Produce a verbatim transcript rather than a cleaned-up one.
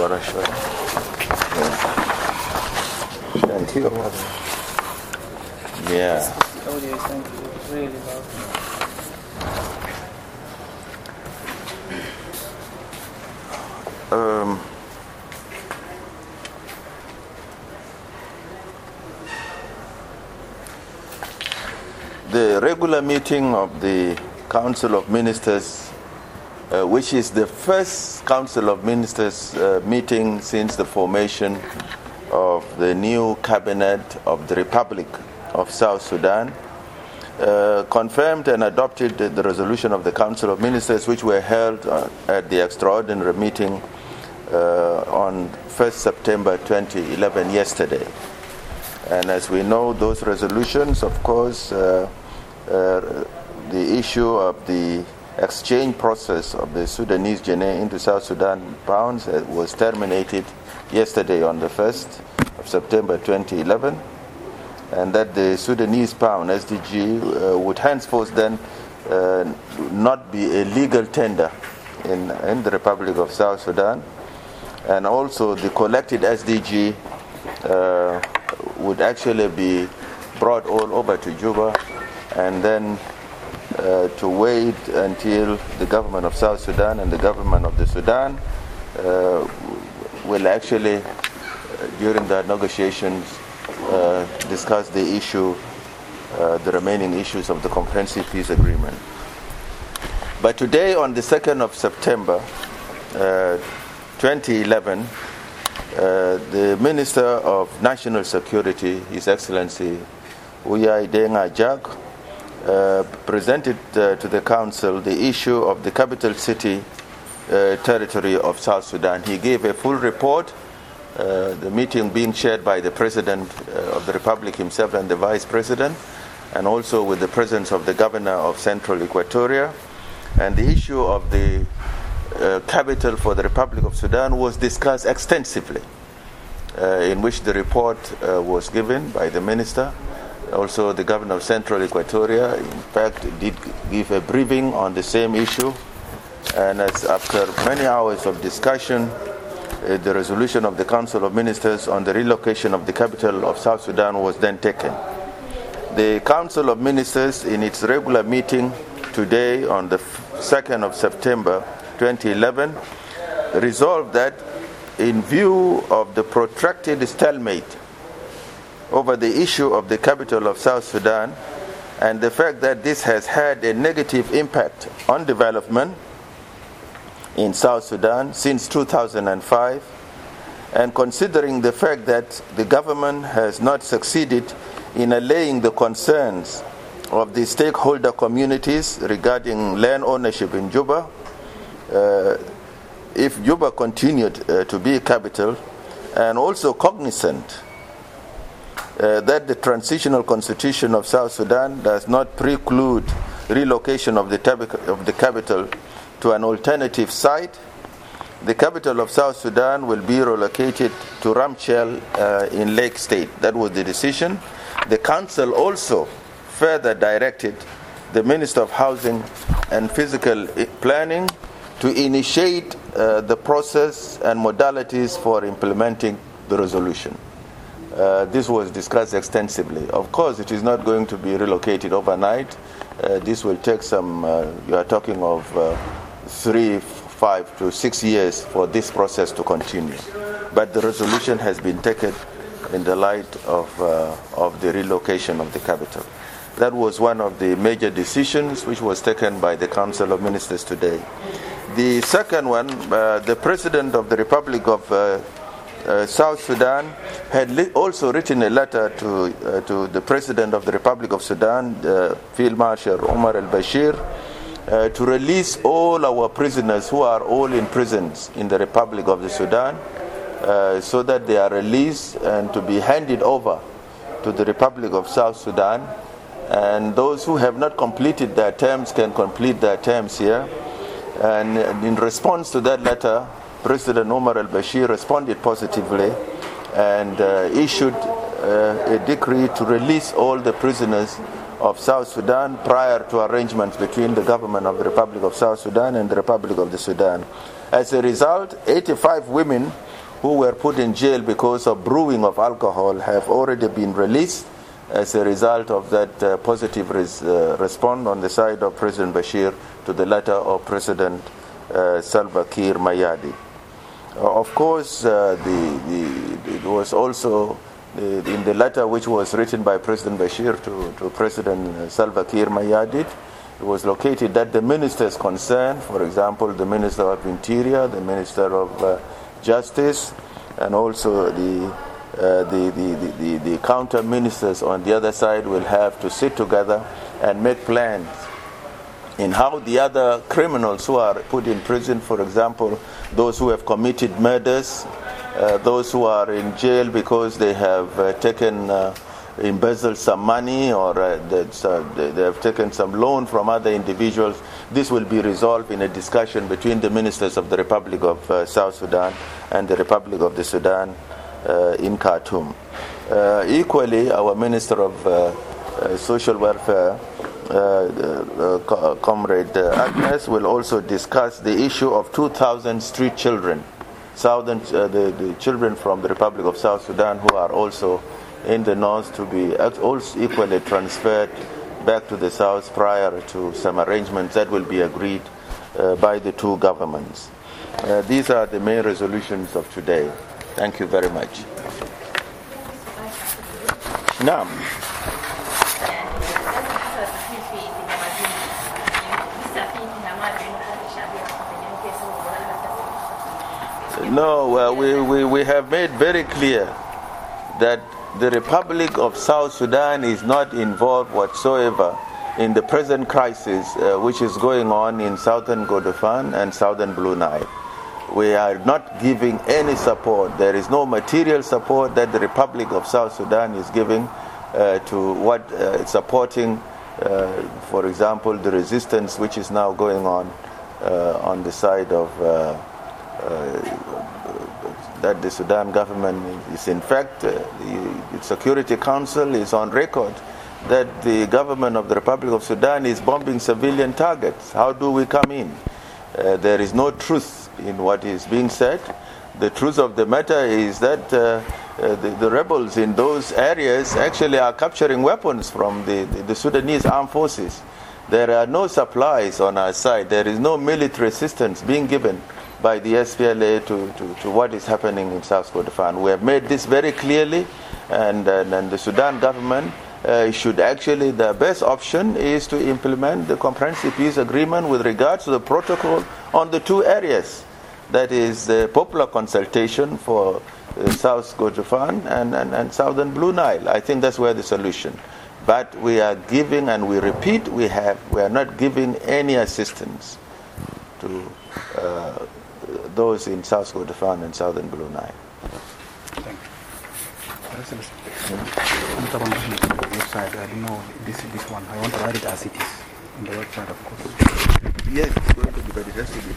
Rashford. Yeah. Thank you. Yeah. Audio, thank you. Really loud. Um, the regular meeting of the Council of Ministers, uh, which is the first Council of Ministers uh, meeting since the formation of the new cabinet of the Republic of South Sudan, uh, confirmed and adopted the, the resolution of the Council of Ministers, which were held uh, at the extraordinary meeting uh, on first September twenty eleven, yesterday. And as we know, those resolutions, of course, uh, uh, the issue of the exchange process of the Sudanese Janneh into South Sudan pounds uh, was terminated yesterday on the first of September twenty eleven, and that the Sudanese pound, S D G, uh, would henceforth then uh, not be a legal tender in, in the Republic of South Sudan, and also the collected S D G uh, would actually be brought all over to Juba, and then uh, to wait until the government of South Sudan and the government of the Sudan uh, will actually, uh, during the negotiations, uh, discuss the issue, uh, the remaining issues of the Comprehensive Peace Agreement. But today, on the second of September uh, twenty eleven, Uh, the Minister of National Security, His Excellency Uyai Deng Ajak, uh, presented uh, to the Council the issue of the capital city uh, territory of South Sudan. He gave a full report, uh, the meeting being chaired by the President uh, of the Republic himself and the Vice President, and also with the presence of the Governor of Central Equatoria. And the issue of the Uh, capital for the Republic of Sudan was discussed extensively, uh, in which the report uh, was given by the minister. Also, the governor of Central Equatoria, in fact, did give a briefing on the same issue. And as after many hours of discussion, uh, the resolution of the Council of Ministers on the relocation of the capital of South Sudan was then taken. The Council of Ministers, in its regular meeting today on the second of September twenty eleven, resolved that in view of the protracted stalemate over the issue of the capital of South Sudan and the fact that this has had a negative impact on development in South Sudan since two thousand five, and considering the fact that the government has not succeeded in allaying the concerns of the stakeholder communities regarding land ownership in Juba, Uh, if Juba continued uh, to be a capital, and also cognizant uh, that the transitional constitution of South Sudan does not preclude relocation of the, tab- of the capital to an alternative site, the capital of South Sudan will be relocated to Ramchal uh, in Lake State. That was the decision. The council also further directed the Minister of Housing and Physical Planning to initiate uh, the process and modalities for implementing the resolution. Uh, this was discussed extensively. Of course, it is not going to be relocated overnight. Uh, this will take some, uh, you are talking of uh, three, five to six years for this process to continue. But the resolution has been taken in the light of, uh, of the relocation of the capital. That was one of the major decisions which was taken by the Council of Ministers today. The second one, uh, the President of the Republic of uh, uh, South Sudan had li- also written a letter to uh, to the President of the Republic of Sudan, uh, Field Marshal Omar al-Bashir, uh, to release all our prisoners who are all in prisons in the Republic of the Sudan, uh, so that they are released and to be handed over to the Republic of South Sudan. And those who have not completed their terms can complete their terms here. And in response to that letter, President Omar al-Bashir responded positively and uh, issued uh, a decree to release all the prisoners of South Sudan prior to arrangements between the government of the Republic of South Sudan and the Republic of the Sudan. As a result, eighty-five women who were put in jail because of brewing of alcohol have already been released as a result of that uh, positive res- uh, response on the side of President Bashir to the letter of President uh, Salva Kiir Mayadi. Uh, of course, uh, the, the, it was also uh, in the letter which was written by President Bashir to, to President Salva Kiir Mayadi, it was located that the ministers concerned, for example, the Minister of Interior, the Minister of uh, Justice, and also the Uh, the, the, the, the counter ministers on the other side will have to sit together and make plans in how the other criminals who are put in prison, for example, those who have committed murders, uh, those who are in jail because they have uh, taken, uh, embezzled some money, or uh, that's, uh, they, they have taken some loan from other individuals. This will be resolved in a discussion between the ministers of the Republic of uh, South Sudan and the Republic of the Sudan Uh, in Khartoum. Uh, equally, our Minister of uh, uh, Social Welfare, uh, uh, uh, Comrade uh, Agnes, will also discuss the issue of two thousand street children, Southern, uh, the, the children from the Republic of South Sudan who are also in the north, to be also equally transferred back to the south prior to some arrangements that will be agreed uh, by the two governments. Uh, these are the main resolutions of today. Thank you very much. Naam. No, uh, we, we, we have made very clear that the Republic of South Sudan is not involved whatsoever in the present crisis uh, which is going on in southern Kordofan and southern Blue Nile. We are not giving any support. There is no material support that the Republic of South Sudan is giving uh, to what uh, it's supporting, uh, for example, the resistance which is now going on uh, on the side of uh, uh, that the Sudan government is. In fact, uh, the Security Council is on record that the government of the Republic of Sudan is bombing civilian targets. How do we come in? Uh, there is no truth in what is being said. The truth of the matter is that uh, uh, the, the rebels in those areas actually are capturing weapons from the, the, the Sudanese armed forces. There are no supplies on our side. There is no military assistance being given by the S P L A to, to, to what is happening in South Kordofan. We have made this very clearly, and, and, and the Sudan government Uh, should actually, the best option is to implement the comprehensive peace agreement with regards to the protocol on the two areas. That is the popular consultation for uh, South Kordofan and, and, and southern Blue Nile. I think that's where the solution. But we are giving, and we repeat, we have we are not giving any assistance to uh, those in South Kordofan and southern Blue Nile. Thank you. Website, I don't know this this one. I want to write it as it is on the website, of course. Yes, it's going to be, but it has to be